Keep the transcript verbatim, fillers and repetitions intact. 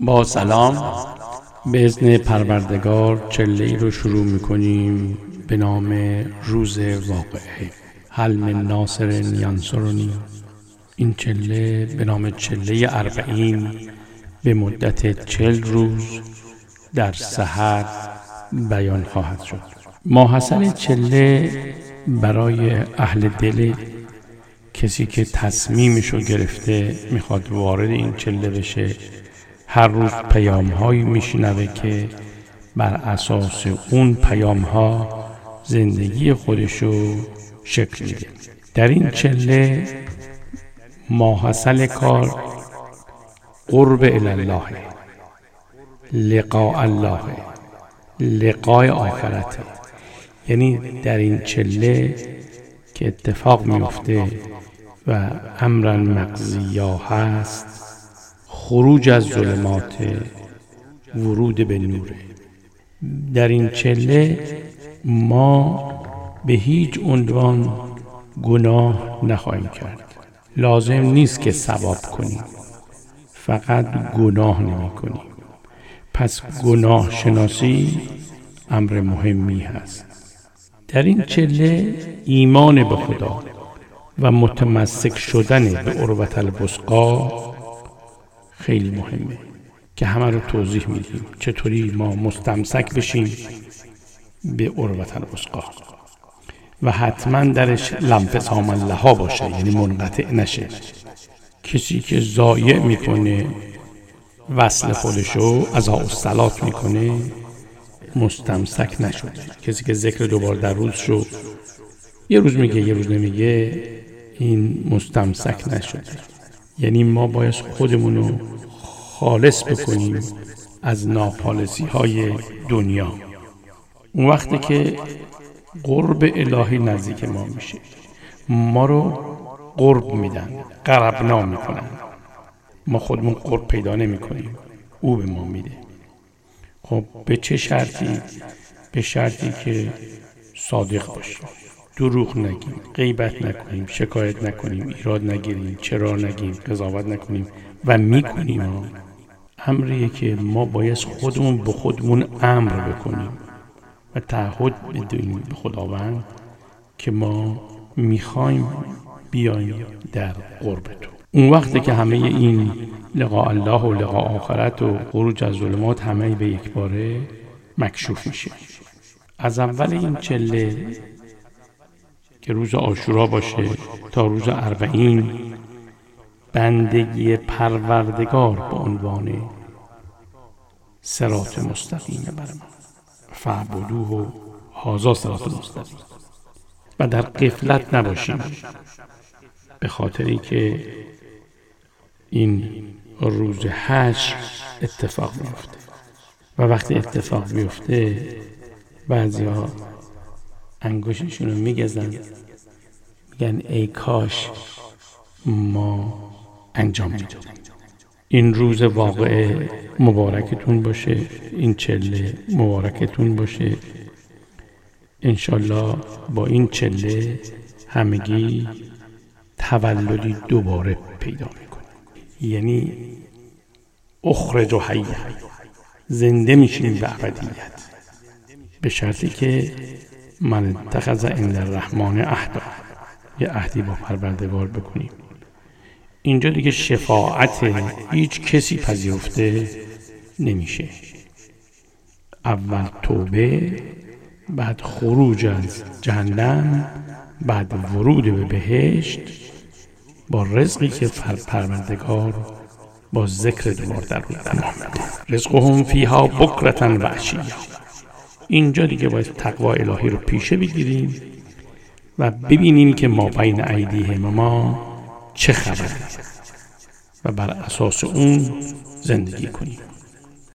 با سلام، به اذن پروردگار چله‌ای رو شروع میکنیم به نام روز واقعه. هل من ناصر ینصرنی. این چله به نام چله اربعین به مدت چل روز در سحر بیان خواهد شد. ماحصل چله برای اهل دل، کسی که تصمیمشو گرفته میخواد وارد این چله بشه، هر روز پیام هایی میشنوه که بر اساس اون پیام ها زندگی خودشو شکل میده. در این چله ماحصل کار قرب الله، لقاء الله، لقای آخرت. یعنی در این چله که اتفاق میفته و امرا مقضیا هست، خروج از ظلمات، ورود به نوره. در این چله ما به هیچ عنوان گناه نخواهیم کرد. لازم نیست که ثواب کنیم، فقط گناه نمی کنیم. پس گناه شناسی امر مهمی هست. در این چله ایمان به خدا و متمسک شدن به عروة الوثقی خیلی مهمه که همه رو توضیح میدیم چطوری ما مستمسک بشیم به عروة الوثقی و حتما درش لانفصام الله باشه، یعنی منقطع نشه. کسی که ضایع میکنه وصل خودشو، ازا الصلات میکنه، مستمسک نشده. کسی که ذکر دوبار در روز شو یه روز میگه یه روز نمیگه، این مستمسک نشده. یعنی ما باید خودمونو خالص بکنیم از ناپالسی های دنیا. اون وقتی که قرب الهی نزدیک ما میشه، ما رو قرب میدن، قربنا میکنن. ما خودمون قرب پیدا نمی کنیم، او به ما میده. خب به چه شرطی؟ به شرطی که صادق باشیم، دروغ نگیم، غیبت نکنیم، شکایت نکنیم، ایراد نگیریم، چرا نگیم، قضاوت نکنیم و میکنیم. امریه که ما باید خودمون به خودمون امر بکنیم و تعهد بدیم به خداوند که ما میخوایم بیایم در قرب تو. اون وقتی که همه این لقاء الله و لقاء آخرت و خروج از ظلمات همه به یک باره مکشوف میشه. از اول این چله که روز عاشورا باشه تا روز اربعین، بندگی پروردگار به عنوان صراط مستقیم بر ما، فاعبدوه هذا صراط مستقیم. و در غفلت نباشیم، به خاطری که این روز حشر اتفاق میفته و وقتی اتفاق میفته بعضی ها انگشتشون رو میگزن، میگن ای کاش ما انجام میدادیم. این روز واقعه مبارکتون باشه، این چله مبارکتون باشه. انشالله با این چله همگی تولدی دوباره پیدا میکنه. یعنی اخرج حی، زنده میشیم به ابدیت، به شرطی که من اتخذ عند الرحمن عهدا، یه عهدی با پروردگار بکنیم. اینجا دیگه شفاعت هیچ کسی پذیرفته نمیشه. اول توبه، بعد خروج از جهنم، بعد ورود به بهشت با رزقی که پروردگار با ذکر دوبار در روز تمام میده. رزقهم فیها بکرة و عشیا. اینجا دیگه باید تقوا الهی رو پیشه بگیریم و ببینیم که ما بین ایدیهم ما چه خبره و بر اساس اون زندگی کنیم.